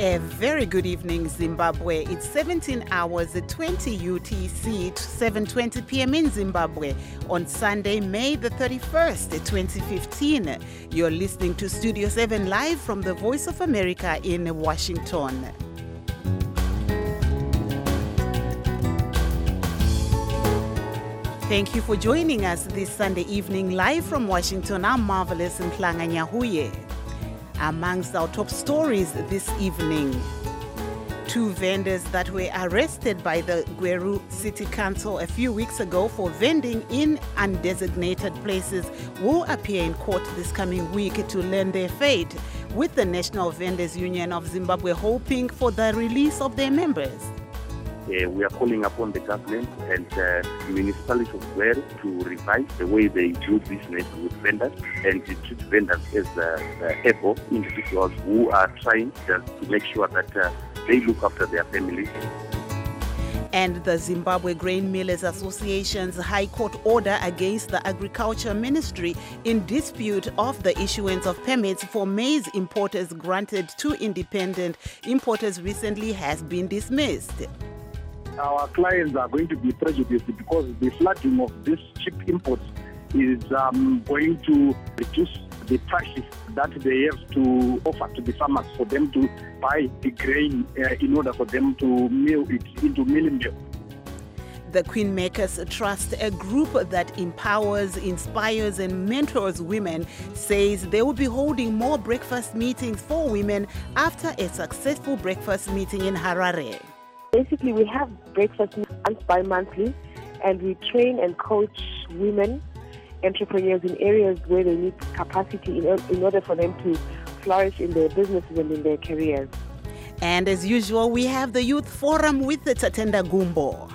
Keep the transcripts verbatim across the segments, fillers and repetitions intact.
A very good evening, Zimbabwe. It's seventeen hours, twenty U T C, seven twenty p.m. in Zimbabwe on Sunday, May the thirty-first, twenty fifteen. You're listening to Studio seven live from the Voice of America in Washington. Thank you for joining us this Sunday evening live from Washington. I'm Marvelous Nhlanga Nyahuye. Amongst our top stories this evening, two vendors that were arrested by the Gweru City Council a few weeks ago for vending in undesignated places will appear in court this coming week to learn their fate, with the National Vendors Union of Zimbabwe hoping for the release of their members. Uh, we are calling upon the government and uh, municipality of Gweru to revise the way they do business with vendors and to treat vendors as uh, uh, able individuals who are trying just to make sure that uh, they look after their families. And the Zimbabwe Grain Millers Association's High Court order against the Agriculture Ministry in dispute of the issuance of permits for maize importers granted to independent importers recently has been dismissed. Our clients are going to be prejudiced because the flooding of these cheap imports is um, going to reduce the prices that they have to offer to the farmers for them to buy the grain uh, in order for them to mill it into milling meal. The Queenmakers Trust, a group that empowers, inspires and mentors women, says they will be holding more breakfast meetings for women after a successful breakfast meeting in Harare. Basically, we have breakfast meetings bi-monthly, and we train and coach women entrepreneurs in areas where they need capacity in, in order for them to flourish in their businesses and in their careers. And as usual, we have the Youth Forum with the Tatenda Gumbo.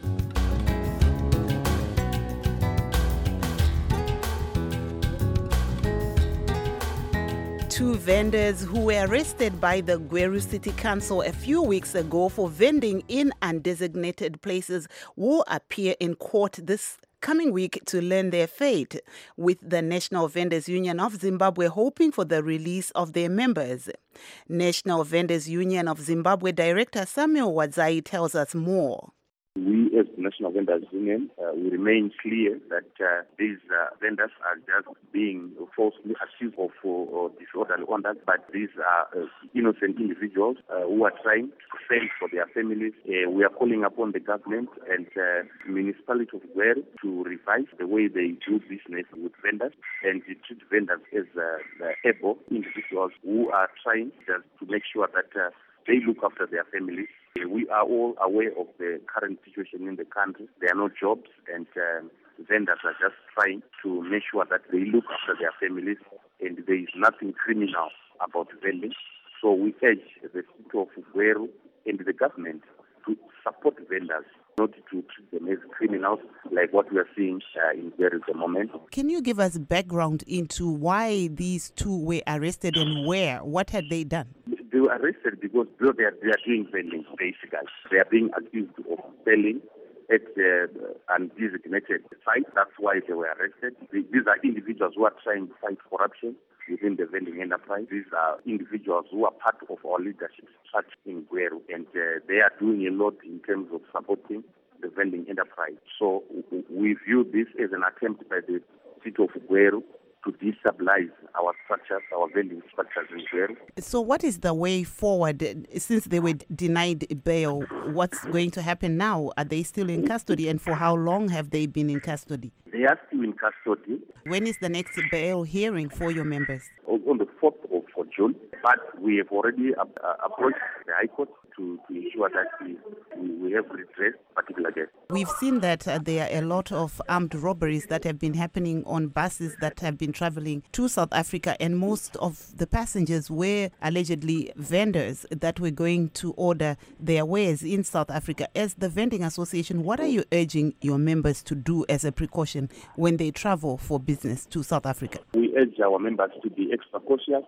Two vendors who were arrested by the Gweru City Council a few weeks ago for vending in undesignated places will appear in court this coming week to learn their fate, with the National Vendors Union of Zimbabwe hoping for the release of their members. National Vendors Union of Zimbabwe Director Samuel Wadzai tells us more. We as the National Vendors Union, uh, we remain clear that uh, these uh, vendors are just being falsely accused of uh, disorderly conduct, but these are uh, innocent individuals uh, who are trying to fend for their families. Uh, we are calling upon the government and uh, municipality of Gweru to revise the way they do business with vendors and to treat vendors as uh, able individuals who are trying just to make sure that uh, they look after their families. We are all aware of the current situation in the country. There are no jobs, and um, vendors are just trying to make sure that they look after their families, and there is nothing criminal about vending. So we urge the city of Gweru and the government to support vendors, not to treat them as criminals like what we are seeing uh, in Gweru at the moment. Can you give us background into why these two were arrested and where? What had they done? They were arrested because they are, they are doing vending, basically. They are being accused of selling at uh, undesignated sites. That's why they were arrested. These are individuals who are trying to fight corruption within the vending enterprise. These are individuals who are part of our leadership structure in Gweru, and uh, they are doing a lot in terms of supporting the vending enterprise. So we view this as an attempt by the city of Gweru to destabilize our structures, our vending structures in Gweru. So what is the way forward? Since they were denied bail, what's going to happen now? Are they still in custody, and for how long have they been in custody? They are still in custody. When is the next bail hearing for your members? On the fourth of June, but we have already uh, approached the High Court to, to ensure that we, we have redressed particular cases. We've seen that uh, there are a lot of armed robberies that have been happening on buses that have been traveling to South Africa, and most of the passengers were allegedly vendors that were going to order their wares in South Africa. As the Vending Association, what are you urging your members to do as a precaution when they travel for business to South Africa? We urge our members to be extra cautious. These are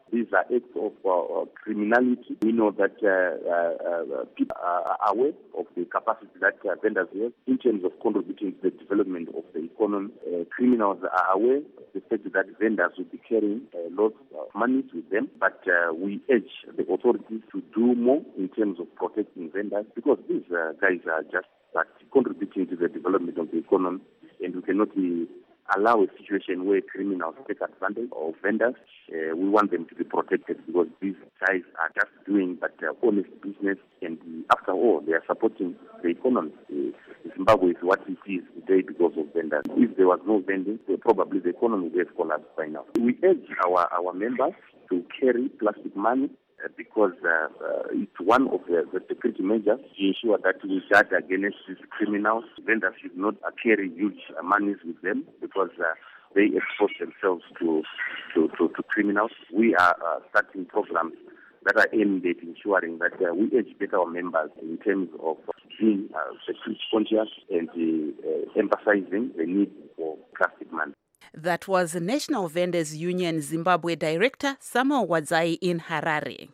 acts of uh, criminality. We know that uh, uh, uh, people are aware of the capacity that uh, vendors have in terms of contributing to the development of the economy. Uh, criminals are aware of the fact that vendors will be carrying uh, lots of money with them, but uh, we urge the authorities to do more in terms of protecting vendors, because these uh, guys are just but contributing to the development of the economy, and we cannot be allow a situation where criminals take advantage of vendors. Uh, we want them to be protected, because these guys are just doing but uh, honest business, and uh, after all, they are supporting the economy. Uh, Zimbabwe is what it is today because of vendors. If there was no vending, uh, probably the economy would have collapsed by now. We urge our, our members to carry plastic money, Uh, because uh, uh, it's one of the, the security measures to ensure that we guard against these criminals. Vendors should not uh, carry huge uh, monies with them, because uh, they expose themselves to, to, to, to criminals. We are uh, starting programs that are aimed at ensuring that uh, we educate our members in terms of being uh, security conscious and uh, emphasizing the need for plastic money. That was National Vendors Union Zimbabwe Director Samuel Wadzai in Harare.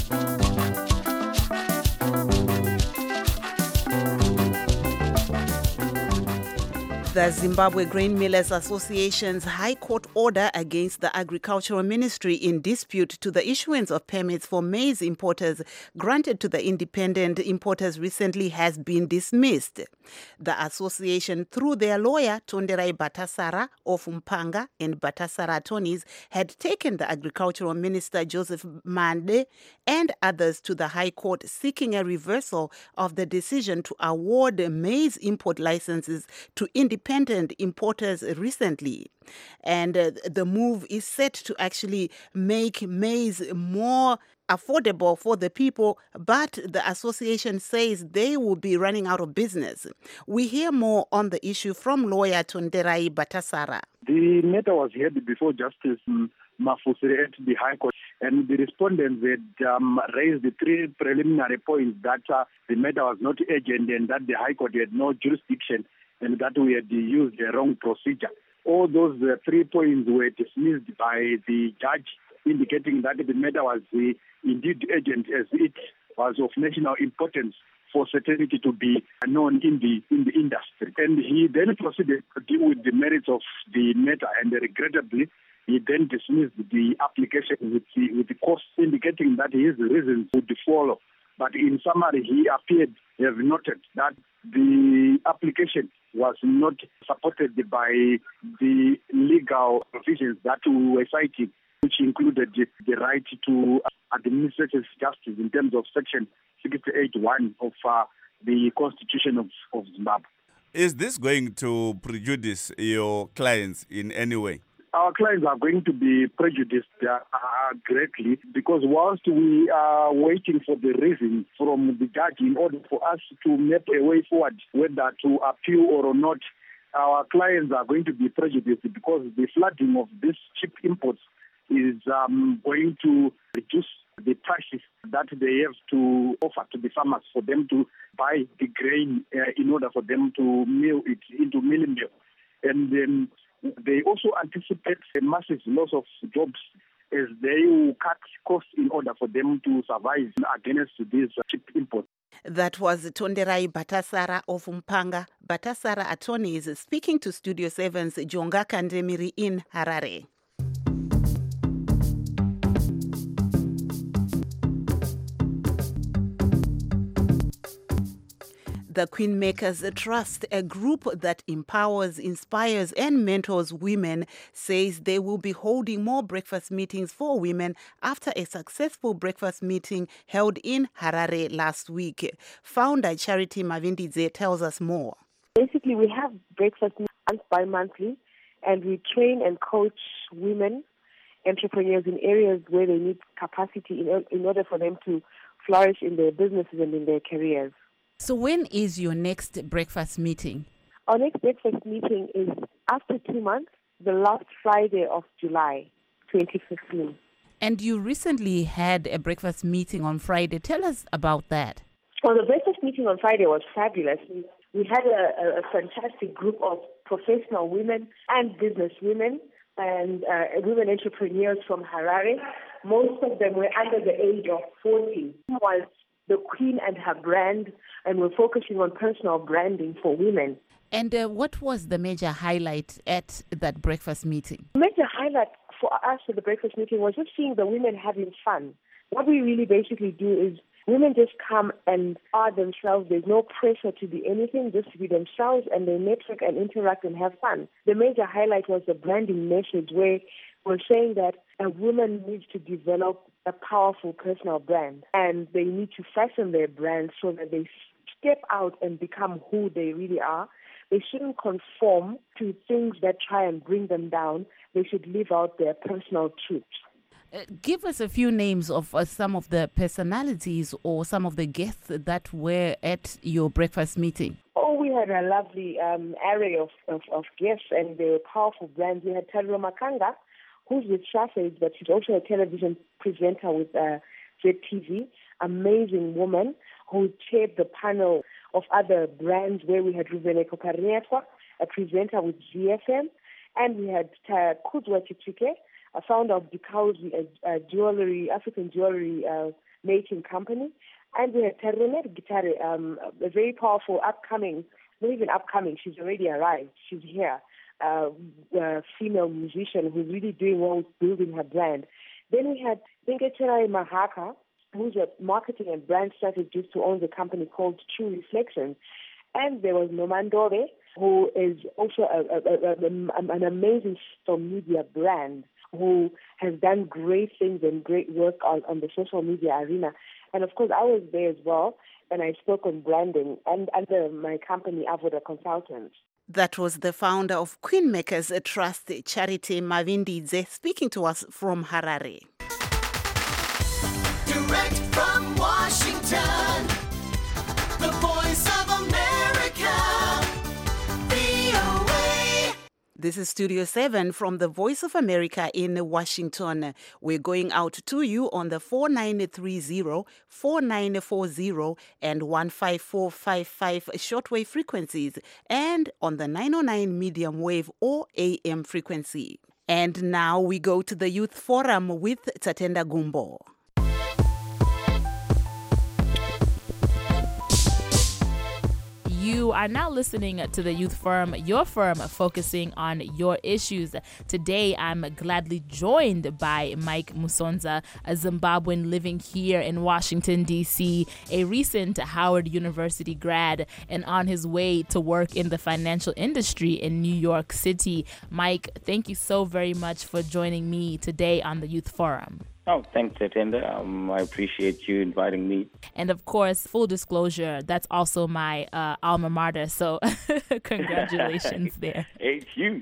The Zimbabwe Grain Millers Association's High Court order against the Agricultural Ministry in dispute to the issuance of permits for maize importers granted to the independent importers recently has been dismissed. The association, through their lawyer Tonderai Batasara of Mpanga and Batasara attorneys, had taken the Agricultural Minister Joseph Mande and others to the High Court seeking a reversal of the decision to award maize import licenses to independent Independent importers recently. And uh, the move is set to actually make maize more affordable for the people, but the association says they will be running out of business. We hear more on the issue from lawyer Tonderai Batasara. The matter was heard before Justice Mafusire at the High Court, and the respondents had um, raised the three preliminary points that uh, the matter was not urgent and that the High Court had no jurisdiction, and that we had used the wrong procedure. All those uh, three points were dismissed by the judge, indicating that the matter was uh, indeed urgent, as it was of national importance for certainty to be known in the in the industry. And he then proceeded to deal with the merits of the matter, and regrettably, he then dismissed the application with the, with the courts, indicating that his reasons would follow. But in summary, he appeared to have noted that the application was not supported by the legal provisions that we were citing, which included the, the right to administrative justice in terms of Section sixty-eight one of uh, the Constitution of, of Zimbabwe. Is this going to prejudice your clients in any way? Our clients are going to be prejudiced uh, greatly, because whilst we are waiting for the reason from the judge in order for us to map a way forward, whether to appeal or not, our clients are going to be prejudiced, because the flooding of these cheap imports is um, going to reduce the prices that they have to offer to the farmers for them to buy the grain uh, in order for them to mill it into milling meal. And then they also anticipate a massive loss of jobs, as they will cut costs in order for them to survive against these cheap imports. That was Tonderai Batasara of Mpanga, Batasara attorneys, speaking to Studio seven's Jonga Kandemiri in Harare. The Queenmakers Trust, a group that empowers, inspires, and mentors women, says they will be holding more breakfast meetings for women after a successful breakfast meeting held in Harare last week. Founder Charity Mavindidze tells us more. Basically, we have breakfast meetings bi-monthly, and we train and coach women entrepreneurs in areas where they need capacity in, in order for them to flourish in their businesses and in their careers. So when is your next breakfast meeting? Our next breakfast meeting is after two months, the last Friday of July, twenty fifteen. And you recently had a breakfast meeting on Friday. Tell us about that. Well, the breakfast meeting on Friday was fabulous. We, we had a, a fantastic group of professional women and business women and uh, women entrepreneurs from Harare most of them were under the age of forty. It was the Queen and her brand, and we're focusing on personal branding for women. And uh, what was the major highlight at that breakfast meeting? The major highlight for us at the breakfast meeting was just seeing the women having fun. What we really basically do is women just come and are themselves. There's no pressure to be anything, just to be themselves, and they network and interact and have fun. The major highlight was the branding message, where we're saying that a woman needs to develop a powerful personal brand, and they need to fashion their brand so that they step out and become who they really are. They shouldn't conform to things that try and bring them down. They should live out their personal truths. Uh, give us a few names of uh, some of the personalities or some of the guests that were at your breakfast meeting. Oh, we had a lovely um, array of, of, of guests, and they were powerful brands. We had Tadro Makanga, who's with Shafes, but she's also a television presenter with uh, Z T V. Amazing woman who chaired the panel of other brands, where we had Rubeneko Parnetwa, a presenter with Z F M, and we had uh, Kuzwa Chichike, a founder of Dikauzi, a, a jewelry, African jewelry uh, making company. And we had Taronet Gitare, um, a very powerful upcoming, not even upcoming, she's already arrived, she's here, uh, a female musician who's really doing well with building her brand. Then we had Dinkecherai Mahaka, who's a marketing and brand strategist who owns a company called True Reflections. And there was Nomandore, who is also a, a, a, a, an amazing social media brand, who has done great things and great work on, on the social media arena. And of course, I was there as well, and I spoke on branding and under my company, Avoda Consultants. That was the founder of Queenmakers Trust, Charity Mavindidze, speaking to us from Harare. Direct from Washington, the voice of America, V O A. This is Studio seven from the Voice of America in Washington. We're going out to you on the four nine three zero, four nine four zero and one five four five five shortwave frequencies, and on the nine oh nine medium wave or A M frequency. And now we go to the Youth Forum with Tatenda Gumbo. You are now listening to the Youth Forum, your forum focusing on your issues. Today, I'm gladly joined by Mike Musonza, a Zimbabwean living here in Washington, D C, a recent Howard University grad, and on his way to work in the financial industry in New York City. Mike, thank you so very much for joining me today on the Youth Forum. Oh, thanks, Tatenda. Um, I appreciate you inviting me. And of course, full disclosure, that's also my uh, alma mater. So congratulations there. H U.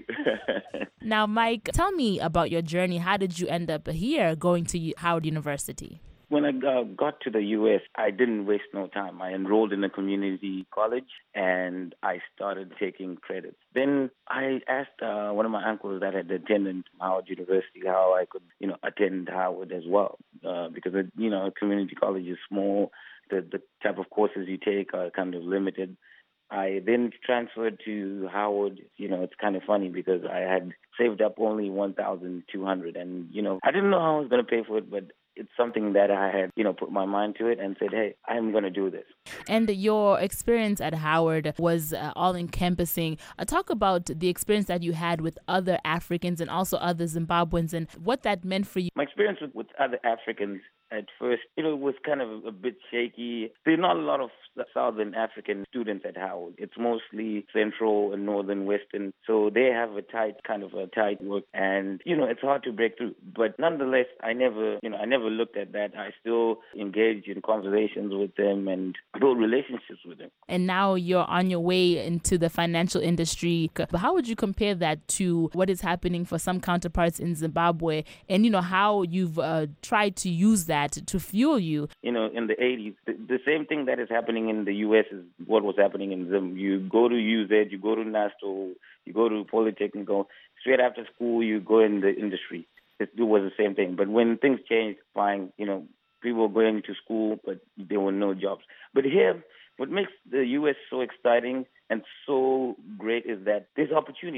Now, Mike, tell me about your journey. How did you end up here going to Howard University? When I uh, got to the U S, I didn't waste no time. I enrolled in a community college and I started taking credits. Then I asked uh, one of my uncles that had attended Howard University how I could, you know, attend Howard as well. Uh, because, you know, a community college is small. The, the type of courses you take are kind of limited. I then transferred to Howard. You know, it's kind of funny because I had saved up only one thousand two hundred dollars. And, you know, I didn't know how I was going to pay for it, but it's something that I had, you know, put my mind to it and said, hey, I'm going to do this. And your experience at Howard was uh, all-encompassing. Uh, talk about the experience that you had with other Africans and also other Zimbabweans and what that meant for you. My experience with, with other Africans at first, you know, it was kind of a bit shaky. There are not a lot of Southern African students at Howard. It's mostly Central and Northern Western. So they have a tight, kind of a tight work. And, you know, it's hard to break through. But nonetheless, I never, you know, I never looked at that. I still engaged in conversations with them and built relationships with them. And now you're on your way into the financial industry. How would you compare that to what is happening for some counterparts in Zimbabwe? And, you know, how you've uh, tried to use that to fuel you? You know, in the eighties, the, the same thing that is happening in the U S is what was happening in Zim. You go to U Z, you go to NASTO, you go to Polytechnical. Straight after school, you go in the industry. It, it was the same thing. But when things changed, fine, you know, people were going to school, but there were no jobs. But here, what makes the U S so exciting and so great is that there's opportunity.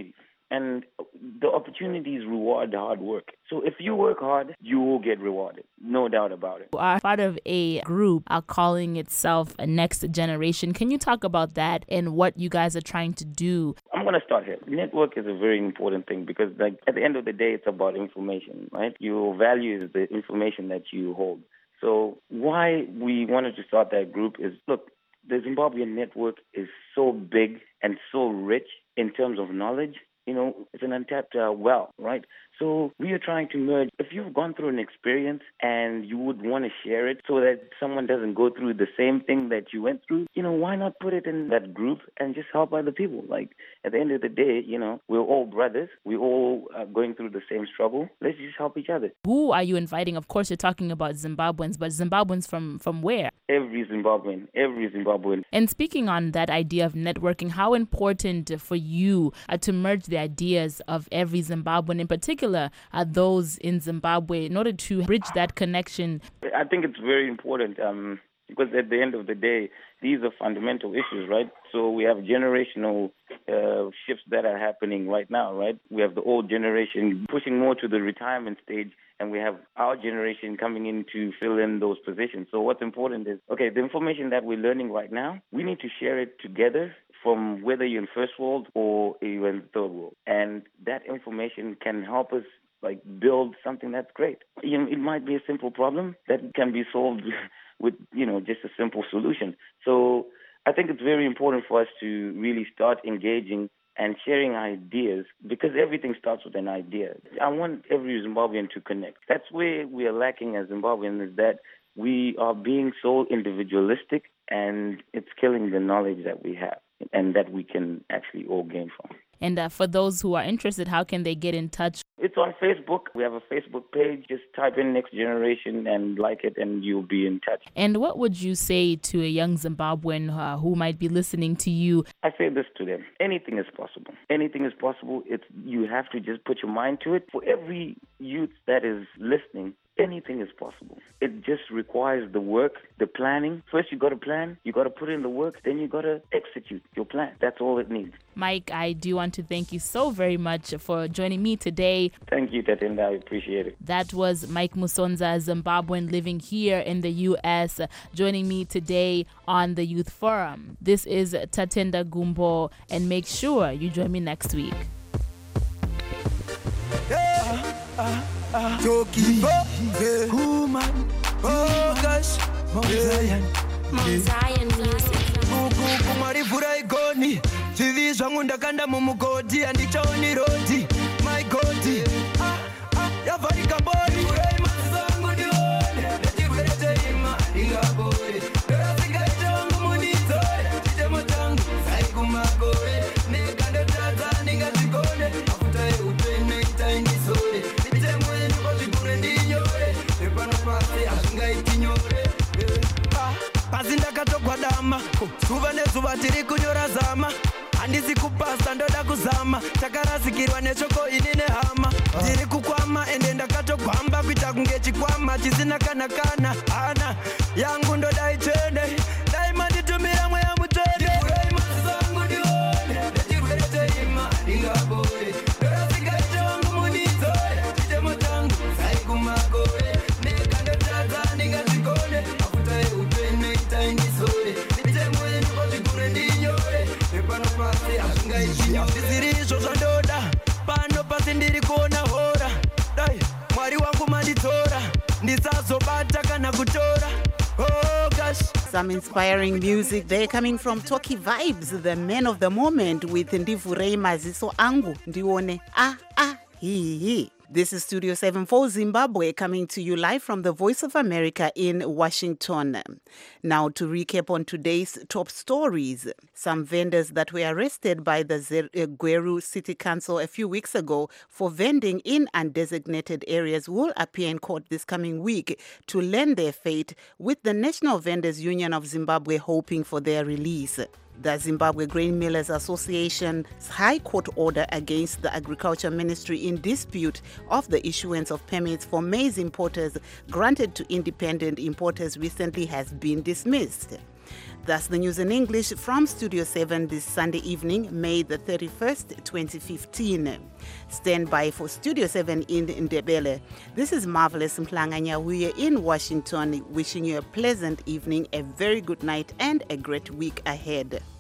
And the opportunities reward hard work. So if you work hard, you will get rewarded. No doubt about it. You are part of a group uh, calling itself a Next Generation. Can you talk about that and what you guys are trying to do? I'm going to start here. Network is a very important thing because, like, at the end of the day, it's about information, right? Your value is the information that you hold. So why we wanted to start that group is, look, the Zimbabwean network is so big and so rich in terms of knowledge. You know, it's an untapped uh, well, right? So we are trying to merge. If you've gone through an experience and you would want to share it so that someone doesn't go through the same thing that you went through, you know, why not put it in that group and just help other people? Like, at the end of the day, you know, we're all brothers. We're all uh, going through the same struggle. Let's just help each other. Who are you inviting? Of course, you're talking about Zimbabweans, but Zimbabweans from, from where? Every Zimbabwean, every Zimbabwean. And speaking on that idea of networking, how important for you uh, to merge the ideas of every Zimbabwean, in particular, are those in Zimbabwe, in order to bridge that connection? I think it's very important um, because at the end of the day, these are fundamental issues, right? So we have generational uh, shifts that are happening right now, right? We have the old generation pushing more to the retirement stage, and we have our generation coming in to fill in those positions. So what's important is, okay, the information that we're learning right now, we need to share it together from whether you're in first world or you're in third world. And that information can help us like build something that's great. You know, it might be a simple problem that can be solved with, you know, just a simple solution. So I think it's very important for us to really start engaging and sharing ideas because everything starts with an idea. I want every Zimbabwean to connect. That's where we are lacking as Zimbabweans, is that we are being so individualistic and it's killing the knowledge that we have and that we can actually all gain from. And uh, for those who are interested, how can they get in touch? It's on Facebook. We have a Facebook page. Just type in Next Generation and like it and you'll be in touch. And what would you say to a young Zimbabwean uh, who might be listening to you? I say this to them. Anything is possible. Anything is possible. It's, you have to just put your mind to it. For every youth that is listening, anything is possible. It just requires the work, the planning. First, you got to plan, you got to put in the work, then you got to execute your plan. That's all it needs. Mike, I do want to thank you so very much for joining me today. Thank you, Tatenda. I appreciate it. That was Mike Musonza, Zimbabwean living here in the U S, joining me today on the Youth Forum. This is Tatenda Gumbo, and make sure you join me next week. Toki, oh, woman, oh gosh, Mount Zion, Mount Zion music. Uku kumarivura igoni, zivi zvangu ndakanda mumugodi, andichaoni rodi, my godi. Ah, ah, yavarika mbori, urei mazangu ndione, nechigwete ima, ingabori. Dorasika itongu munizore, chichemo changu, saikumagore. Negando tata, ningazigone, afuta e upene, itaindisore. Pasi ndakatogwadama kuva nezuva tiri kunyora zama handisi kupasa ndoda kuzama takarasikirwa neshoko ini nehama tiri kukwama ende ndakatogwamba kuita kunge chikwama chisina kana kana hana yangu ndoda itende daima nditumira mweya mutende urei mazangu ndione nechirwete ima ingabore dorasika itongu munizore chichemo changu saikumagore negandotadza ndingazigone afuta eupene itaindisore nitemweni kozvigure ndinyore epano pasi hazvingaizvinya zvisiri izvo zvandoda pano pasi ndiri kuona hora dai mwari wangu manditora ndisazobata kana kutora oh gosh. Some inspiring music there coming from Toki Vibes, the men of the moment, with Ndivurei Maziso Angu Ndione ah ah hee hee. This is Studio seven for Zimbabwe, coming to you live from the Voice of America in Washington. Now to recap on today's top stories. Some vendors that were arrested by the Gweru City Council a few weeks ago for vending in undesignated areas will appear in court this coming week to learn their fate, with the National Vendors Union of Zimbabwe hoping for their release. The Zimbabwe Grain Millers Association's High Court order against the Agriculture Ministry in dispute of the issuance of permits for maize importers granted to independent importers recently has been dismissed. That's the news in English from Studio seven this Sunday evening, May the thirty-first, twenty fifteen. Stand by for Studio seven in Ndebele. This is Marvelous Mhlanga Nyahuye in Washington, wishing you a pleasant evening, a very good night, and a great week ahead.